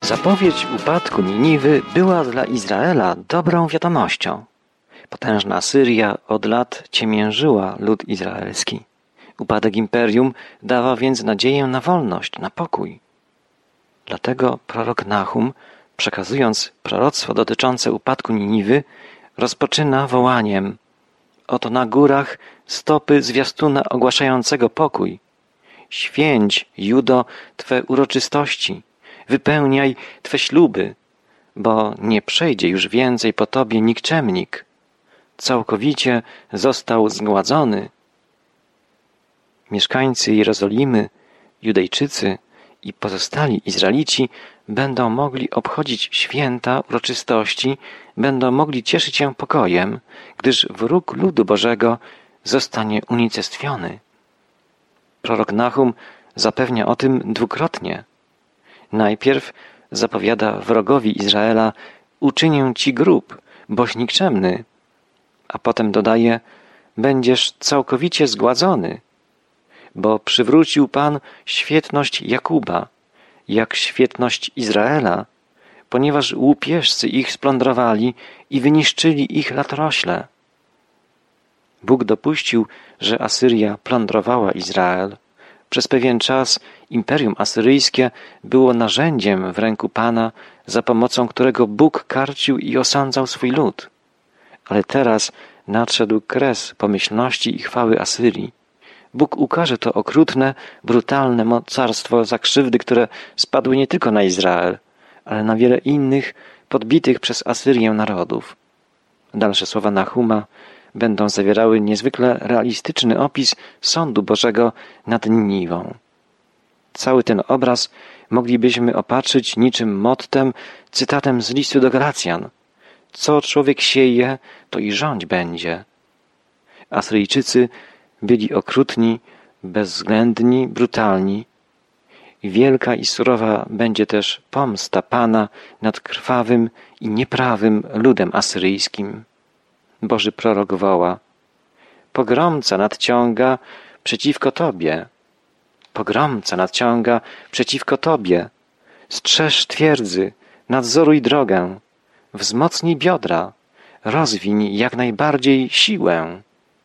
Zapowiedź upadku Niniwy była dla Izraela dobrą wiadomością. Potężna Asyria od lat ciemiężyła lud izraelski. Upadek imperium dawał więc nadzieję na wolność, na pokój. Dlatego prorok Nahum, przekazując proroctwo dotyczące upadku Niniwy, rozpoczyna wołaniem: oto na górach stopy zwiastuna ogłaszającego pokój. Święć, Judo, Twe uroczystości, wypełniaj Twe śluby, bo nie przejdzie już więcej po Tobie nikczemnik. Całkowicie został zgładzony. Mieszkańcy Jerozolimy, Judejczycy i pozostali Izraelici będą mogli obchodzić święta, uroczystości, będą mogli cieszyć się pokojem, gdyż wróg ludu Bożego zostanie unicestwiony. Prorok Nahum zapewnia o tym dwukrotnie. Najpierw zapowiada wrogowi Izraela: uczynię ci grób, boś nikczemny, a potem dodaje: będziesz całkowicie zgładzony, bo przywrócił Pan świetność Jakuba, jak świetność Izraela, ponieważ łupieżcy ich splądrowali i wyniszczyli ich latorośle. Bóg dopuścił, że Asyria plądrowała Izrael. Przez pewien czas imperium asyryjskie było narzędziem w ręku Pana, za pomocą którego Bóg karcił i osądzał swój lud. Ale teraz nadszedł kres pomyślności i chwały Asyrii. Bóg ukaże to okrutne, brutalne mocarstwo za krzywdy, które spadły nie tylko na Izrael, ale na wiele innych, podbitych przez Asyrię narodów. Dalsze słowa Nahuma będą zawierały niezwykle realistyczny opis sądu Bożego nad Niniwą. Cały ten obraz moglibyśmy opatrzyć niczym mottem, cytatem z listu do Galacjan: co człowiek sieje, to i rządź będzie. Asyryjczycy byli okrutni, bezwzględni, brutalni. Wielka i surowa będzie też pomsta Pana nad krwawym i nieprawym ludem asyryjskim. Boży prorok woła: pogromca nadciąga przeciwko Tobie. Pogromca nadciąga przeciwko Tobie. Strzeż twierdzy, nadzoruj drogę, wzmocnij biodra, rozwiń jak najbardziej siłę.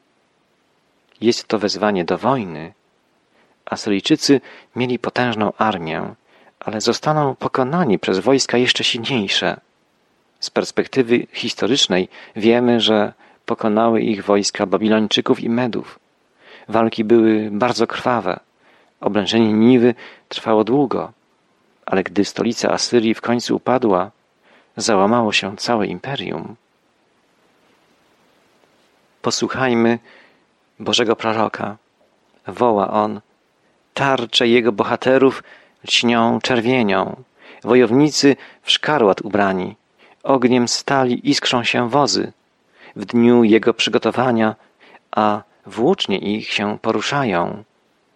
Jest to wezwanie do wojny. Asyryjczycy mieli potężną armię, ale zostaną pokonani przez wojska jeszcze silniejsze. Z perspektywy historycznej wiemy, że pokonały ich wojska Babilończyków i Medów. Walki były bardzo krwawe. Oblężenie Niniwy trwało długo, ale gdy stolica Asyrii w końcu upadła, załamało się całe imperium. Posłuchajmy Bożego proroka. Woła on: tarcze jego bohaterów lśnią czerwienią, wojownicy w szkarłat ubrani, ogniem stali iskrzą się wozy, w dniu jego przygotowania, a włócznie ich się poruszają.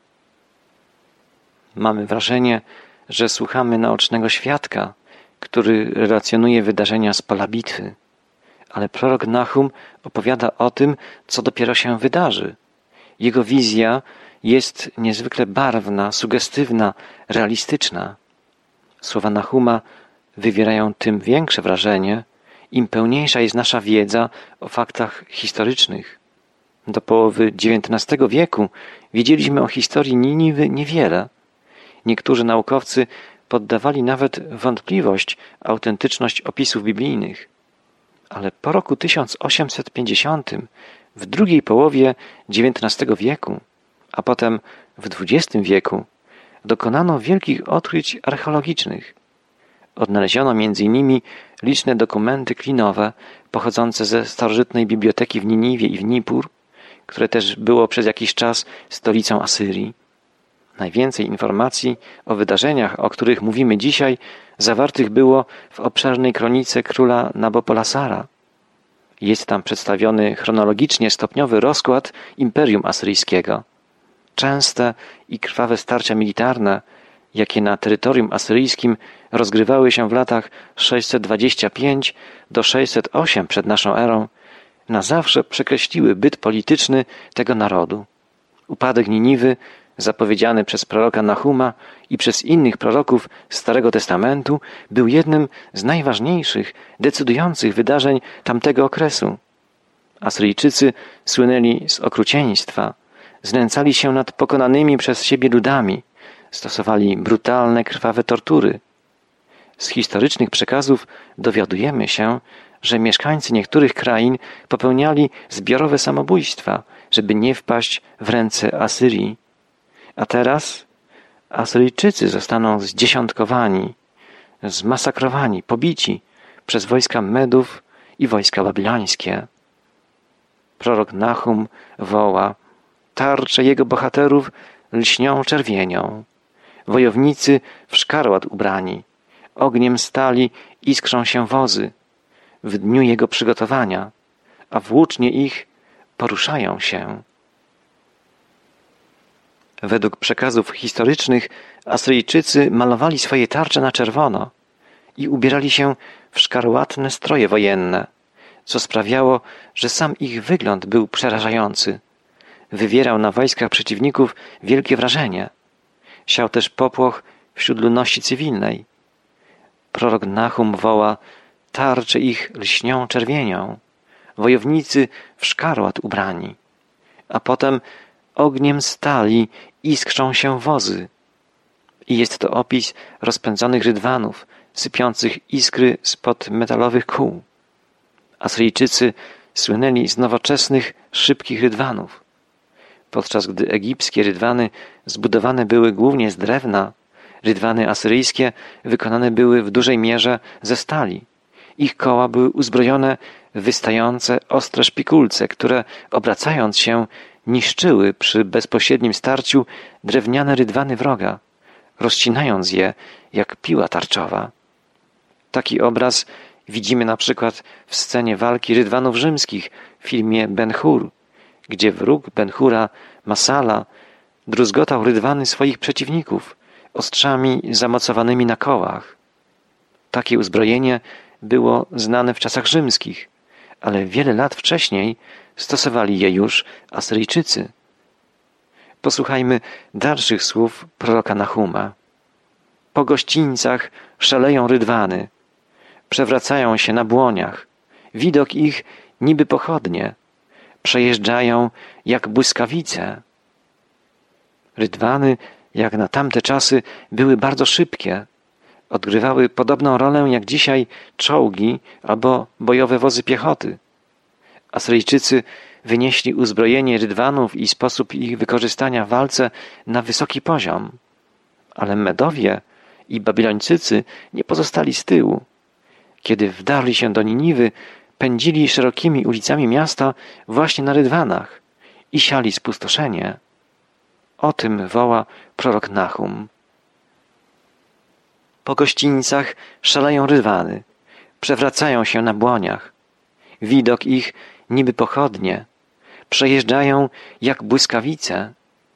Mamy wrażenie, że słuchamy naocznego świadka, który relacjonuje wydarzenia z pola bitwy. Ale prorok Nahum opowiada o tym, co dopiero się wydarzy. Jego wizja jest niezwykle barwna, sugestywna, realistyczna. Słowa Nahuma wywierają tym większe wrażenie, im pełniejsza jest nasza wiedza o faktach historycznych. Do połowy XIX wieku wiedzieliśmy o historii Niniwy niewiele. Niektórzy naukowcy poddawali nawet wątpliwość autentyczność opisów biblijnych. Ale po roku 1850, w drugiej połowie XIX wieku, a potem w XX wieku, dokonano wielkich odkryć archeologicznych. Odnaleziono m.in. liczne dokumenty klinowe pochodzące ze starożytnej biblioteki w Niniwie i w Nippur, które też było przez jakiś czas stolicą Asyrii. Najwięcej informacji o wydarzeniach, o których mówimy dzisiaj, zawartych było w obszernej kronice króla Nabopolasara. Jest tam przedstawiony chronologicznie stopniowy rozkład imperium asyryjskiego. Częste i krwawe starcia militarne, jakie na terytorium asyryjskim rozgrywały się w latach 625 do 608 przed naszą erą, na zawsze przekreśliły byt polityczny tego narodu. Upadek Niniwy zapowiedziany przez proroka Nahuma i przez innych proroków Starego Testamentu, był jednym z najważniejszych, decydujących wydarzeń tamtego okresu. Asyryjczycy słynęli z okrucieństwa, znęcali się nad pokonanymi przez siebie ludami, stosowali brutalne, krwawe tortury. Z historycznych przekazów dowiadujemy się, że mieszkańcy niektórych krain popełniali zbiorowe samobójstwa, żeby nie wpaść w ręce Asyrii. A teraz Asyryjczycy zostaną zdziesiątkowani, zmasakrowani, pobici przez wojska Medów i wojska babilońskie. Prorok Nahum woła: tarcze jego bohaterów lśnią czerwienią, wojownicy w szkarłat ubrani, ogniem stali iskrzą się wozy w dniu jego przygotowania, a włócznie ich poruszają się. Według przekazów historycznych Asyryjczycy malowali swoje tarcze na czerwono i ubierali się w szkarłatne stroje wojenne, co sprawiało, że sam ich wygląd był przerażający. Wywierał na wojskach przeciwników wielkie wrażenie. Siał też popłoch wśród ludności cywilnej. Prorok Nahum woła: tarcze ich lśnią czerwienią, wojownicy w szkarłat ubrani, a potem ogniem stali iskrzą się wozy. I jest to opis rozpędzonych rydwanów, sypiących iskry spod metalowych kół. Asyryjczycy słynęli z nowoczesnych, szybkich rydwanów. Podczas gdy egipskie rydwany zbudowane były głównie z drewna, rydwany asyryjskie wykonane były w dużej mierze ze stali. Ich koła były uzbrojone w wystające, ostre szpikulce, które, obracając się, niszczyły przy bezpośrednim starciu drewniane rydwany wroga, rozcinając je jak piła tarczowa. Taki obraz widzimy na przykład w scenie walki rydwanów rzymskich w filmie Ben-Hur, gdzie wróg Ben-Hura, Masala, druzgotał rydwany swoich przeciwników ostrzami zamocowanymi na kołach. Takie uzbrojenie było znane w czasach rzymskich, ale wiele lat wcześniej stosowali je już Asyryjczycy. Posłuchajmy dalszych słów proroka Nahuma. Po gościńcach szaleją rydwany, przewracają się na błoniach, widok ich niby pochodnie, przejeżdżają jak błyskawice. Rydwany, jak na tamte czasy, były bardzo szybkie. Odgrywały podobną rolę jak dzisiaj czołgi albo bojowe wozy piechoty. Asyryjczycy wynieśli uzbrojenie rydwanów i sposób ich wykorzystania w walce na wysoki poziom. Ale Medowie i Babilończycy nie pozostali z tyłu. Kiedy wdarli się do Niniwy, pędzili szerokimi ulicami miasta właśnie na rydwanach i siali spustoszenie. O tym woła prorok Nahum. Po gościńcach szaleją rydwany, przewracają się na błoniach. Widok ich niby pochodnie, przejeżdżają jak błyskawice.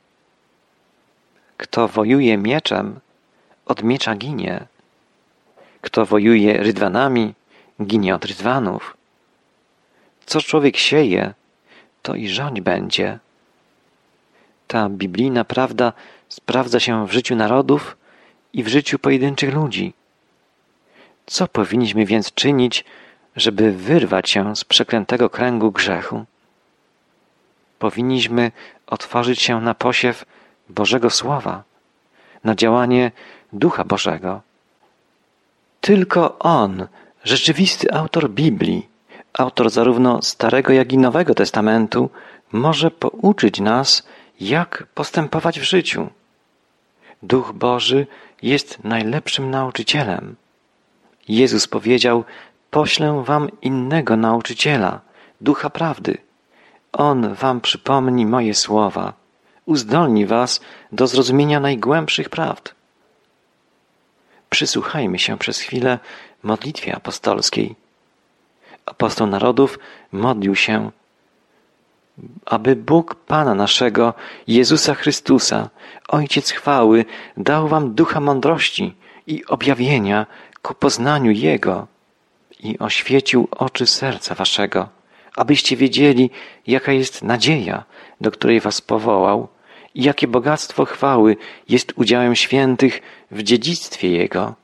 Kto wojuje mieczem, od miecza ginie. Kto wojuje rydwanami, ginie od rydwanów. Co człowiek sieje, to i żądź będzie. Ta biblijna prawda sprawdza się w życiu narodów i w życiu pojedynczych ludzi. Co powinniśmy więc czynić, żeby wyrwać się z przeklętego kręgu grzechu? Powinniśmy otworzyć się na posiew Bożego Słowa, na działanie Ducha Bożego. Tylko On, rzeczywisty autor Biblii, autor zarówno Starego, jak i Nowego Testamentu, może pouczyć nas, jak postępować w życiu. Duch Boży jest najlepszym nauczycielem. Jezus powiedział: poślę wam innego nauczyciela, Ducha Prawdy. On wam przypomni moje słowa, uzdolni was do zrozumienia najgłębszych prawd. Przysłuchajmy się przez chwilę modlitwie apostolskiej. Apostoł narodów modlił się, aby Bóg Pana naszego, Jezusa Chrystusa, Ojciec chwały, dał wam ducha mądrości i objawienia ku poznaniu Jego i oświecił oczy serca waszego, abyście wiedzieli, jaka jest nadzieja, do której was powołał, i jakie bogactwo chwały jest udziałem świętych w dziedzictwie Jego.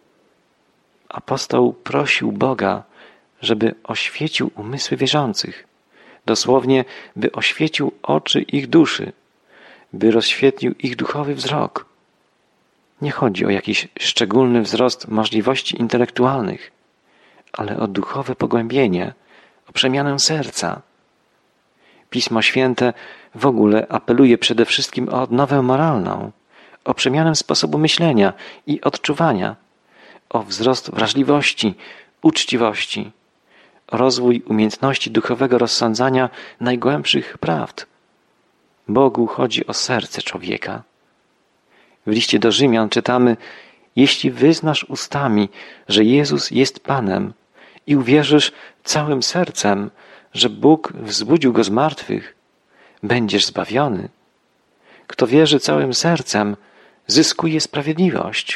Apostoł prosił Boga, żeby oświecił umysły wierzących, dosłownie, by oświecił oczy ich duszy, by rozświetlił ich duchowy wzrok. Nie chodzi o jakiś szczególny wzrost możliwości intelektualnych, ale o duchowe pogłębienie, o przemianę serca. Pismo Święte w ogóle apeluje przede wszystkim o odnowę moralną, o przemianę sposobu myślenia i odczuwania, o wzrost wrażliwości, uczciwości, o rozwój umiejętności duchowego rozsądzania najgłębszych prawd. Bogu chodzi o serce człowieka. W liście do Rzymian czytamy: jeśli wyznasz ustami, że Jezus jest Panem i uwierzysz całym sercem, że Bóg wzbudził Go z martwych, będziesz zbawiony. Kto wierzy całym sercem, zyskuje sprawiedliwość.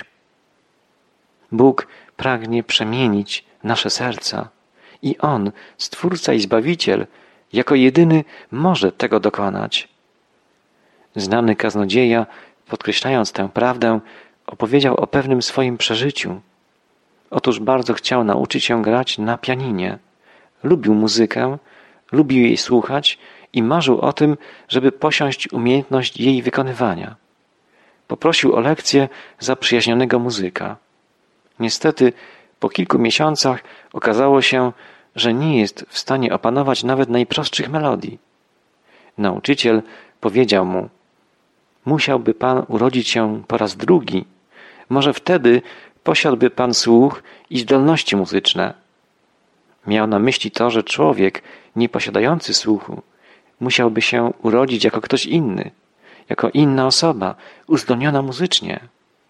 Bóg pragnie przemienić nasze serca i On, Stwórca i Zbawiciel, jako jedyny może tego dokonać. Znany kaznodzieja, podkreślając tę prawdę, opowiedział o pewnym swoim przeżyciu. Otóż bardzo chciał nauczyć się grać na pianinie. Lubił muzykę, lubił jej słuchać i marzył o tym, żeby posiąść umiejętność jej wykonywania. Poprosił o lekcję zaprzyjaźnionego muzyka. Niestety, po kilku miesiącach okazało się, że nie jest w stanie opanować nawet najprostszych melodii. Nauczyciel powiedział mu: musiałby pan urodzić się po raz drugi. Może wtedy posiadłby pan słuch i zdolności muzyczne. Miał na myśli to, że człowiek nieposiadający słuchu musiałby się urodzić jako ktoś inny, jako inna osoba, uzdolniona muzycznie.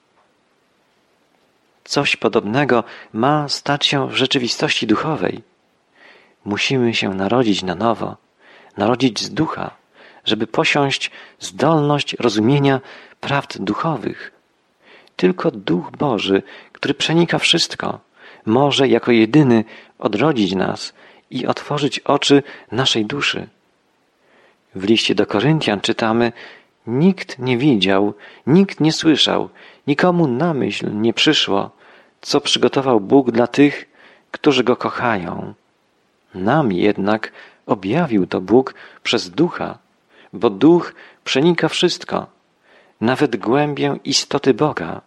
Coś podobnego ma stać się w rzeczywistości duchowej. Musimy się narodzić na nowo, narodzić z ducha, żeby posiąść zdolność rozumienia prawd duchowych. Tylko Duch Boży, który przenika wszystko, może jako jedyny odrodzić nas i otworzyć oczy naszej duszy. W liście do Koryntian czytamy: nikt nie widział, nikt nie słyszał, nikomu na myśl nie przyszło, co przygotował Bóg dla tych, którzy Go kochają. Nam jednak objawił to Bóg przez Ducha, bo Duch przenika wszystko, nawet głębię istoty Boga.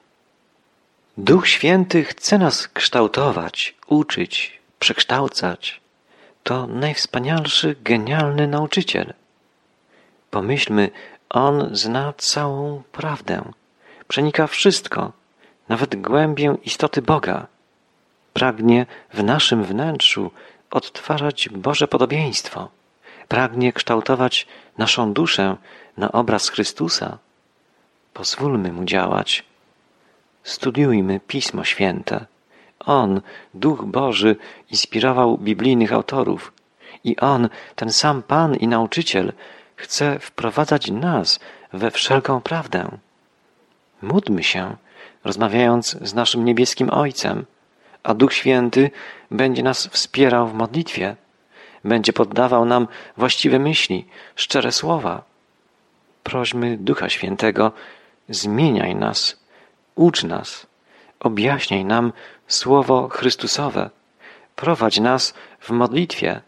Duch Święty chce nas kształtować, uczyć, przekształcać. To najwspanialszy, genialny nauczyciel. Pomyślmy, On zna całą prawdę, przenika wszystko, nawet głębię istoty Boga. Pragnie w naszym wnętrzu odtwarzać Boże podobieństwo. Pragnie kształtować naszą duszę na obraz Chrystusa. Pozwólmy Mu działać. Studiujmy Pismo Święte. On, Duch Boży, inspirował biblijnych autorów. I On, ten sam Pan i Nauczyciel, chce wprowadzać nas we wszelką prawdę. Módlmy się, rozmawiając z naszym niebieskim Ojcem, a Duch Święty będzie nas wspierał w modlitwie, będzie poddawał nam właściwe myśli, szczere słowa. Prośmy Ducha Świętego: zmieniaj nas, ucz nas, objaśniaj nam Słowo Chrystusowe, prowadź nas w modlitwie.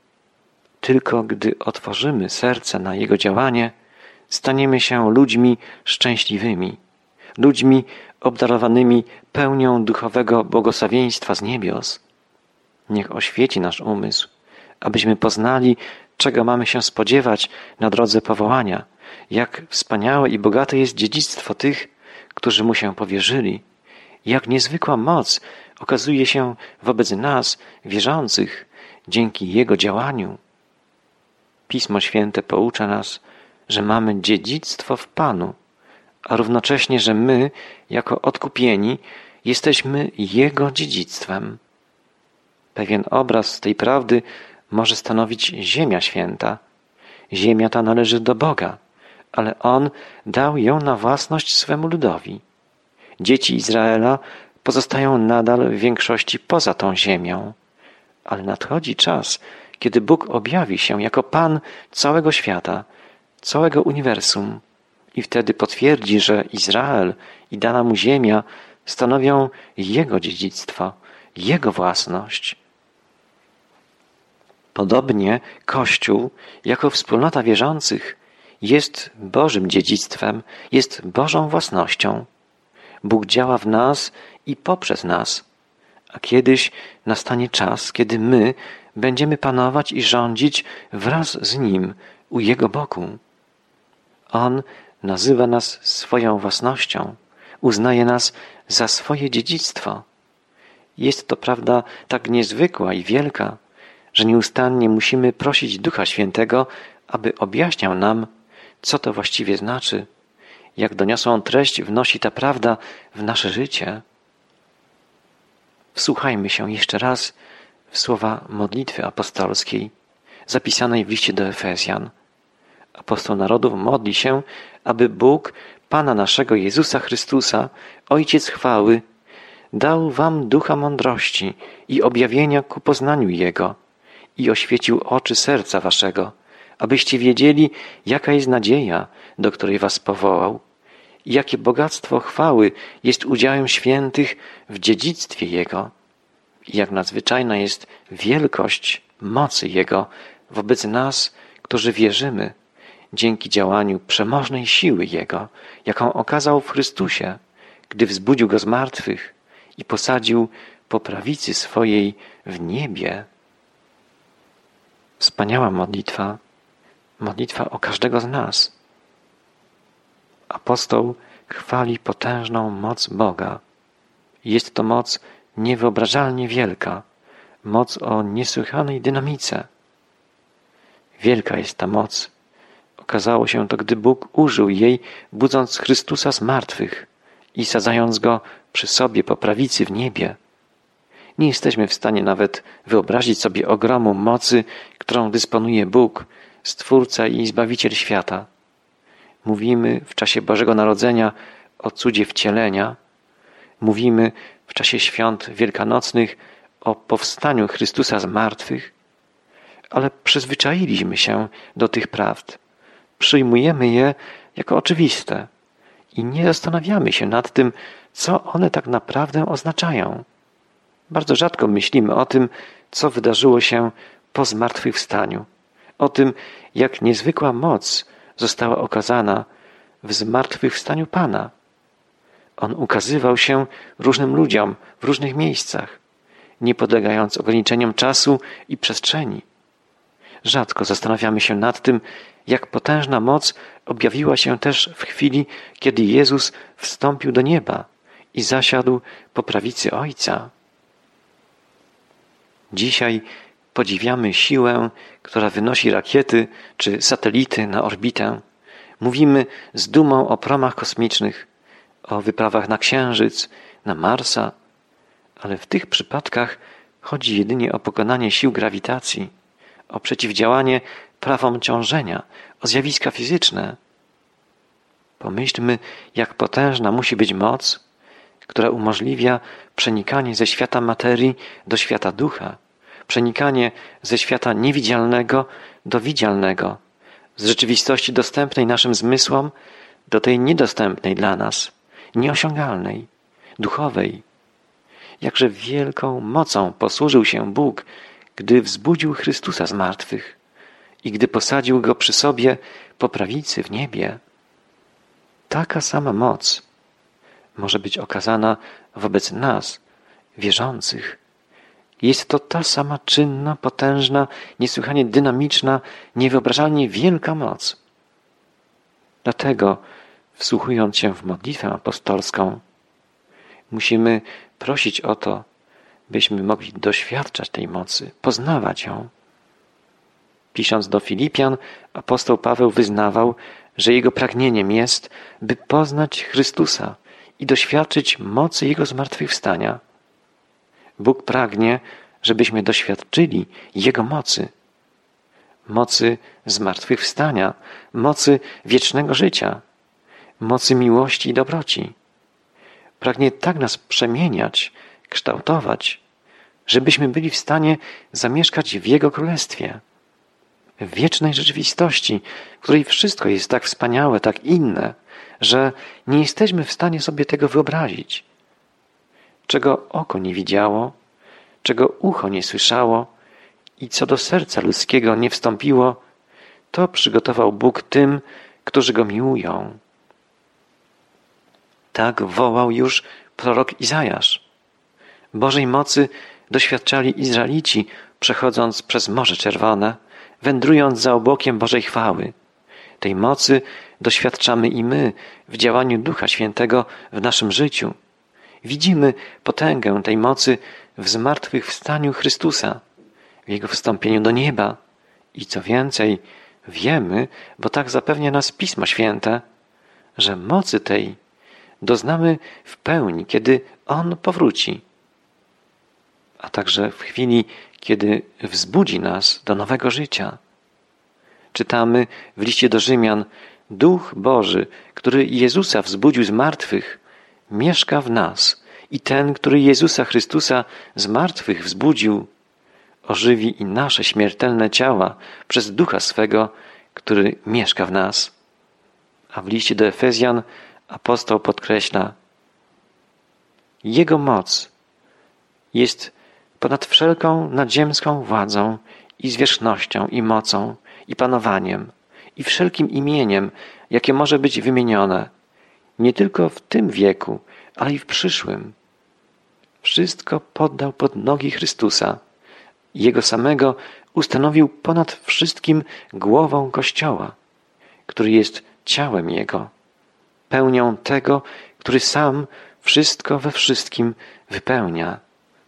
Tylko gdy otworzymy serce na Jego działanie, staniemy się ludźmi szczęśliwymi, ludźmi obdarowanymi pełnią duchowego błogosławieństwa z niebios. Niech oświeci nasz umysł, abyśmy poznali, czego mamy się spodziewać na drodze powołania, jak wspaniałe i bogate jest dziedzictwo tych, którzy Mu się powierzyli, jak niezwykła moc okazuje się wobec nas, wierzących, dzięki Jego działaniu. Pismo Święte poucza nas, że mamy dziedzictwo w Panu, a równocześnie, że my, jako odkupieni, jesteśmy Jego dziedzictwem. Pewien obraz tej prawdy może stanowić Ziemia Święta. Ziemia ta należy do Boga, ale On dał ją na własność swemu ludowi. Dzieci Izraela pozostają nadal w większości poza tą ziemią, ale nadchodzi czas, kiedy Bóg objawi się jako Pan całego świata, całego uniwersum i wtedy potwierdzi, że Izrael i dana mu ziemia stanowią Jego dziedzictwo, Jego własność. Podobnie Kościół, jako wspólnota wierzących, jest Bożym dziedzictwem, jest Bożą własnością. Bóg działa w nas i poprzez nas, a kiedyś nastanie czas, kiedy my będziemy panować i rządzić wraz z Nim u Jego boku. On nazywa nas swoją własnością, uznaje nas za swoje dziedzictwo. Jest to prawda tak niezwykła i wielka, że nieustannie musimy prosić Ducha Świętego, aby objaśniał nam, co to właściwie znaczy, jak doniosłą treść wnosi ta prawda w nasze życie. Wsłuchajmy się jeszcze raz w słowa modlitwy apostolskiej, zapisanej w liście do Efezjan. Apostoł narodów modli się, aby Bóg, Pana naszego Jezusa Chrystusa, Ojciec chwały, dał wam ducha mądrości i objawienia ku poznaniu Jego i oświecił oczy serca waszego, abyście wiedzieli, jaka jest nadzieja, do której was powołał, i jakie bogactwo chwały jest udziałem świętych w dziedzictwie Jego, i jak nadzwyczajna jest wielkość mocy Jego wobec nas, którzy wierzymy, dzięki działaniu przemożnej siły Jego, jaką okazał w Chrystusie, gdy wzbudził Go z martwych i posadził po prawicy swojej w niebie. Wspaniała modlitwa, modlitwa o każdego z nas. Apostoł chwali potężną moc Boga. Jest to moc niewyobrażalnie wielka, moc o niesłychanej dynamice. Wielka jest ta moc. Okazało się to, gdy Bóg użył jej, budząc Chrystusa z martwych i sadzając Go przy sobie po prawicy w niebie. Nie jesteśmy w stanie nawet wyobrazić sobie ogromu mocy, którą dysponuje Bóg, Stwórca i Zbawiciel świata. Mówimy w czasie Bożego Narodzenia o cudzie wcielenia. Mówimy w czasie świąt wielkanocnych o powstaniu Chrystusa z martwych. Ale przyzwyczailiśmy się do tych prawd. Przyjmujemy je jako oczywiste i nie zastanawiamy się nad tym, co one tak naprawdę oznaczają. Bardzo rzadko myślimy o tym, co wydarzyło się po zmartwychwstaniu, o tym, jak niezwykła moc została okazana w zmartwychwstaniu Pana. On ukazywał się różnym ludziom w różnych miejscach, nie podlegając ograniczeniom czasu i przestrzeni. Rzadko zastanawiamy się nad tym, jak potężna moc objawiła się też w chwili, kiedy Jezus wstąpił do nieba i zasiadł po prawicy Ojca. Dzisiaj podziwiamy siłę, która wynosi rakiety czy satelity na orbitę. Mówimy z dumą o promach kosmicznych, o wyprawach na Księżyc, na Marsa, ale w tych przypadkach chodzi jedynie o pokonanie sił grawitacji, o przeciwdziałanie prawom ciążenia, o zjawiska fizyczne. Pomyślmy, jak potężna musi być moc, która umożliwia przenikanie ze świata materii do świata ducha, przenikanie ze świata niewidzialnego do widzialnego, z rzeczywistości dostępnej naszym zmysłom do tej niedostępnej dla nas, nieosiągalnej, duchowej. Jakże wielką mocą posłużył się Bóg, gdy wzbudził Chrystusa z martwych i gdy posadził Go przy sobie po prawicy w niebie. Taka sama moc może być okazana wobec nas, wierzących. Jest to ta sama czynna, potężna, niesłychanie dynamiczna, niewyobrażalnie wielka moc. Dlatego, wsłuchując się w modlitwę apostolską, musimy prosić o to, byśmy mogli doświadczać tej mocy, poznawać ją. Pisząc do Filipian, apostoł Paweł wyznawał, że jego pragnieniem jest, by poznać Chrystusa i doświadczyć mocy Jego zmartwychwstania. Bóg pragnie, żebyśmy doświadczyli Jego mocy. Mocy zmartwychwstania, mocy wiecznego życia, mocy miłości i dobroci. Pragnie tak nas przemieniać, kształtować, żebyśmy byli w stanie zamieszkać w Jego Królestwie. w wiecznej rzeczywistości, w której wszystko jest tak wspaniałe, tak inne, że nie jesteśmy w stanie sobie tego wyobrazić. Czego oko nie widziało, czego ucho nie słyszało i co do serca ludzkiego nie wstąpiło, to przygotował Bóg tym, którzy Go miłują. Tak wołał już prorok Izajasz. Bożej mocy doświadczali Izraelici, przechodząc przez Morze Czerwone, wędrując za obłokiem Bożej chwały. Tej mocy doświadczamy i my w działaniu Ducha Świętego w naszym życiu. Widzimy potęgę tej mocy w zmartwychwstaniu Chrystusa, w Jego wstąpieniu do nieba. I co więcej, wiemy, bo tak zapewnia nas Pismo Święte, że mocy tej doznamy w pełni, kiedy On powróci, a także w chwili, kiedy wzbudzi nas do nowego życia. Czytamy w liście do Rzymian: Duch Boży, który Jezusa wzbudził z martwych, mieszka w nas i ten, który Jezusa Chrystusa z martwych wzbudził, ożywi i nasze śmiertelne ciała przez Ducha swego, który mieszka w nas. A w liście do Efezjan apostoł podkreśla: Jego moc jest ponad wszelką nadziemską władzą i zwierzchnością i mocą i panowaniem i wszelkim imieniem, jakie może być wymienione, nie tylko w tym wieku, ale i w przyszłym. Wszystko poddał pod nogi Chrystusa. Jego samego ustanowił ponad wszystkim głową Kościoła, który jest ciałem Jego, pełnią tego, który sam wszystko we wszystkim wypełnia.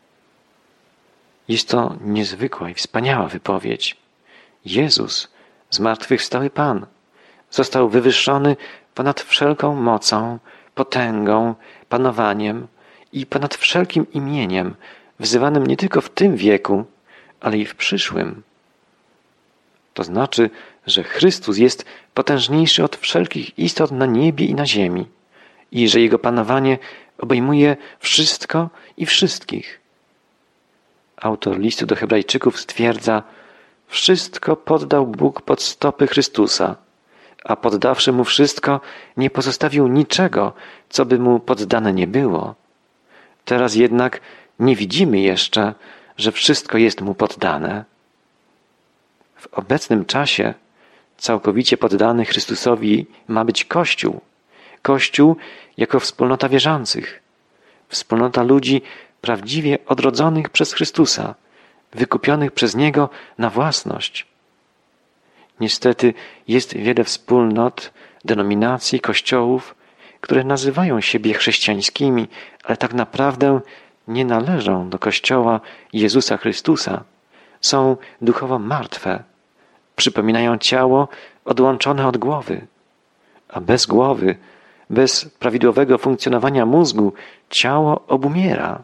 Jest to niezwykła i wspaniała wypowiedź. Jezus, zmartwychwstały Pan, został wywyższony ponad wszelką mocą, potęgą, panowaniem i ponad wszelkim imieniem, wzywanym nie tylko w tym wieku, ale i w przyszłym. To znaczy, że Chrystus jest potężniejszy od wszelkich istot na niebie i na ziemi i że Jego panowanie obejmuje wszystko i wszystkich. Autor listu do Hebrajczyków stwierdza: wszystko poddał Bóg pod stopy Chrystusa, a poddawszy Mu wszystko, nie pozostawił niczego, co by Mu poddane nie było. Teraz jednak nie widzimy jeszcze, że wszystko jest Mu poddane. W obecnym czasie całkowicie poddany Chrystusowi ma być Kościół. Kościół jako wspólnota wierzących. Wspólnota ludzi prawdziwie odrodzonych przez Chrystusa, wykupionych przez Niego na własność. Niestety jest wiele wspólnot, denominacji, kościołów, które nazywają siebie chrześcijańskimi, ale tak naprawdę nie należą do Kościoła Jezusa Chrystusa. Są duchowo martwe. Przypominają ciało odłączone od głowy. A bez głowy, bez prawidłowego funkcjonowania mózgu, ciało obumiera.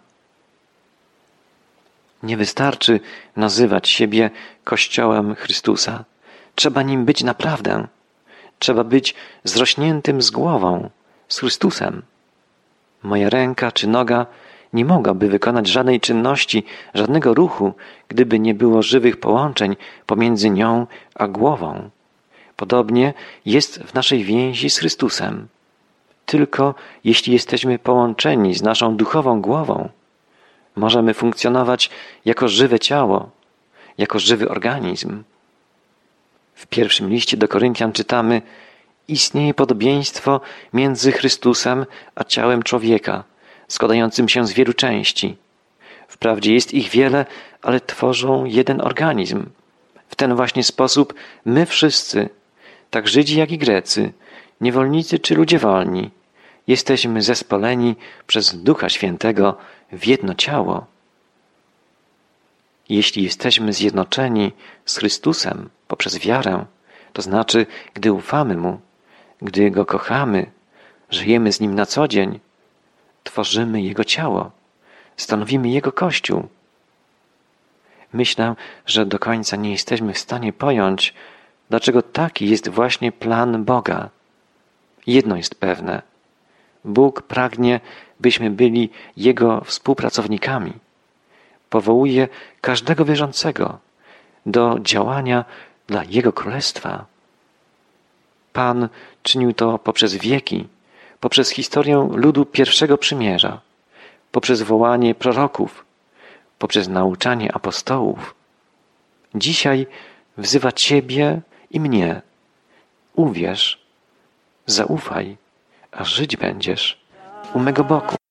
Nie wystarczy nazywać siebie Kościołem Chrystusa. Trzeba nim być naprawdę. Trzeba być zrośniętym z głową, z Chrystusem. Moja ręka czy noga nie mogłaby wykonać żadnej czynności, żadnego ruchu, gdyby nie było żywych połączeń pomiędzy nią a głową. Podobnie jest w naszej więzi z Chrystusem. Tylko jeśli jesteśmy połączeni z naszą duchową głową, możemy funkcjonować jako żywe ciało, jako żywy organizm. W pierwszym liście do Koryntian czytamy: istnieje podobieństwo między Chrystusem a ciałem człowieka, składającym się z wielu części. Wprawdzie jest ich wiele, ale tworzą jeden organizm. W ten właśnie sposób my wszyscy, tak Żydzi jak i Grecy, niewolnicy czy ludzie wolni, jesteśmy zespoleni przez Ducha Świętego w jedno ciało. Jeśli jesteśmy zjednoczeni z Chrystusem poprzez wiarę, to znaczy, gdy ufamy Mu, gdy Go kochamy, żyjemy z Nim na co dzień, tworzymy Jego ciało, stanowimy Jego Kościół. Myślę, że do końca nie jesteśmy w stanie pojąć, dlaczego taki jest właśnie plan Boga. Jedno jest pewne. Bóg pragnie, byśmy byli Jego współpracownikami. Powołuje każdego wierzącego do działania dla Jego Królestwa. Pan czynił to poprzez wieki, poprzez historię ludu pierwszego przymierza, poprzez wołanie proroków, poprzez nauczanie apostołów. Dzisiaj wzywa Ciebie i mnie. Uwierz, zaufaj, a żyć będziesz u mego boku.